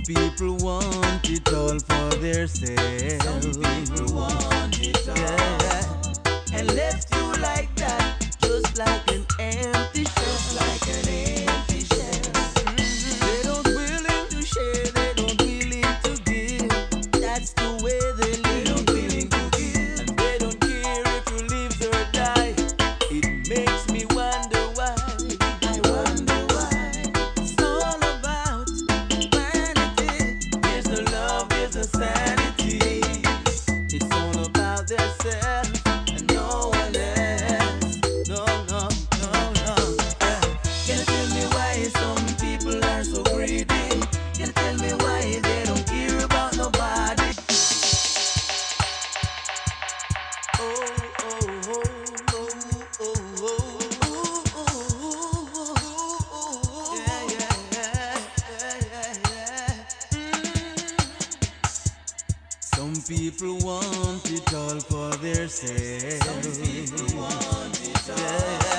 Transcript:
people want it all for themselves. Some people want it all, yeah. And left you like that, just like an empty shell. just like an empty shell. They don't willing to share, they don't willing to give. That's the way they They live. don't willing to give, And they don't care if you live or die. It makes me wonder why. I wonder why. It's all about vanity. There's no love, there's no sanity. It's all about themselves and no one else. No, no, no, no. Can you tell me why some people are so greedy? Can you tell me why they don't care about nobody? Oh, oh, oh, oh, oh, oh, oh, yeah, yeah, yeah, yeah, yeah. Some people want it all for themselves. Some people want it all, Yeah,